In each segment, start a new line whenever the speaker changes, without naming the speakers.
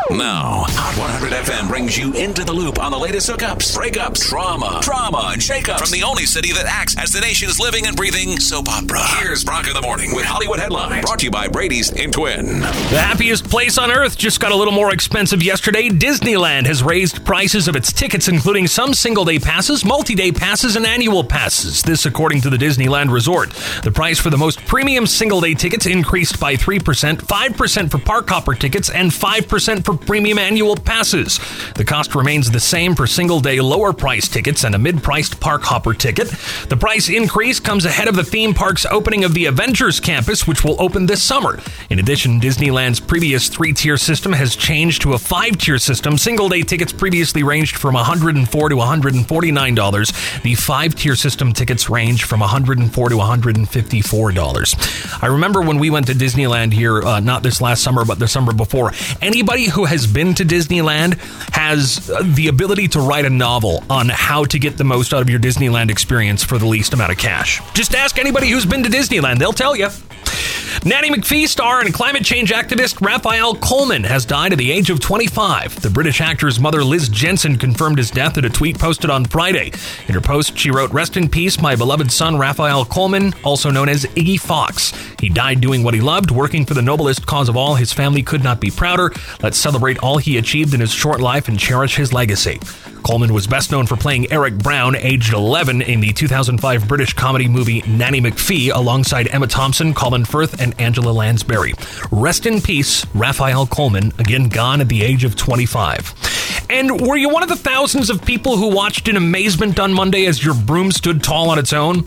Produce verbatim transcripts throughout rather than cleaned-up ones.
Now, Hot one hundred F M brings you into the loop on the latest hookups, breakups, trauma, drama, and shakeups from the only city that acts as the nation's living and breathing soap opera. Here's Brock in the Morning with Hollywood Headlines, brought to you by Brady's in Twin.
The happiest place on earth just got a little more expensive yesterday. Disneyland has raised prices of its tickets, including some single-day passes, multi-day passes, and annual passes. This according to the Disneyland Resort. The price for the most premium single-day tickets increased by three percent, five percent for park hopper tickets, and five percent for premium annual passes. The cost remains the same for single-day lower-priced tickets and a mid-priced park hopper ticket. The price increase comes ahead of the theme park's opening of the Avengers Campus, which will open this summer. In addition, Disneyland's previous three-tier system has changed to a five-tier system. Single-day tickets previously ranged from one hundred four dollars to one hundred forty-nine dollars. The five-tier system tickets range from one hundred four dollars to one hundred fifty-four dollars. I remember when we went to Disneyland here, uh, not this last summer, but the summer before, anybody who has been to Disneyland has the ability to write a novel on how to get the most out of your Disneyland experience for the least amount of cash. Just ask anybody who's been to Disneyland, they'll tell you. Nanny McPhee star and climate change activist Raphael Coleman has died at the age of twenty-five. The British actor's mother, Liz Jensen, confirmed his death in a tweet posted on Friday. In her post, she wrote, "Rest in peace, my beloved son, Raphael Coleman, also known as Iggy Fox. He died doing what he loved, working for the noblest cause of all. His family could not be prouder. Let's celebrate all he achieved in his short life and cherish his legacy." Coleman was best known for playing Eric Brown, aged eleven, in the two thousand five British comedy movie Nanny McPhee, alongside Emma Thompson, Colin Firth, and Angela Lansbury. Rest in peace, Raphael Coleman, again gone at the age of twenty-five. And were you one of the thousands of people who watched in amazement on Monday as your broom stood tall on its own?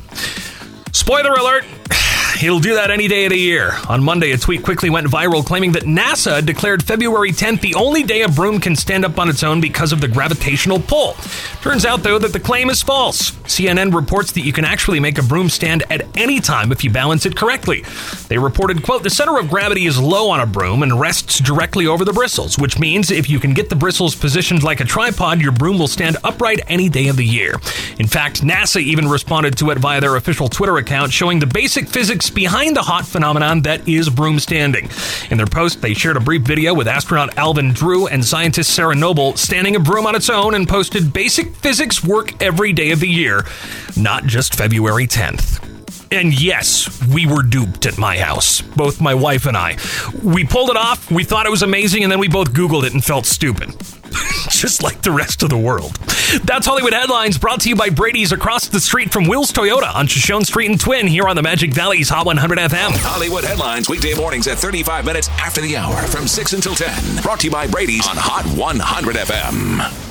Spoiler alert! He'll do that any day of the year. On Monday, a tweet quickly went viral claiming that NASA declared February tenth the only day a broom can stand up on its own because of the gravitational pull. Turns out, though, that the claim is false. C N N reports that you can actually make a broom stand at any time if you balance it correctly. They reported, quote, "The center of gravity is low on a broom and rests directly over the bristles, which means if you can get the bristles positioned like a tripod, your broom will stand upright any day of the year." In fact, NASA even responded to it via their official Twitter account, showing the basic physics behind the hot phenomenon that is broom standing. In their post, they shared a brief video with astronaut Alvin Drew and scientist Sarah Noble standing a broom on its own and posted, "Basic physics work every day of the year, not just February tenth. And yes, we were duped at my house, both my wife and I. We pulled it off, we thought it was amazing, and then we both Googled it and felt stupid. Just like the rest of the world. That's Hollywood Headlines, brought to you by Brady's across the street from Will's Toyota on Shoshone Street in Twin, here on the Magic Valley's Hot one hundred F M.
Hollywood Headlines, weekday mornings at thirty-five minutes after the hour from six until ten. Brought to you by Brady's on Hot one hundred F M.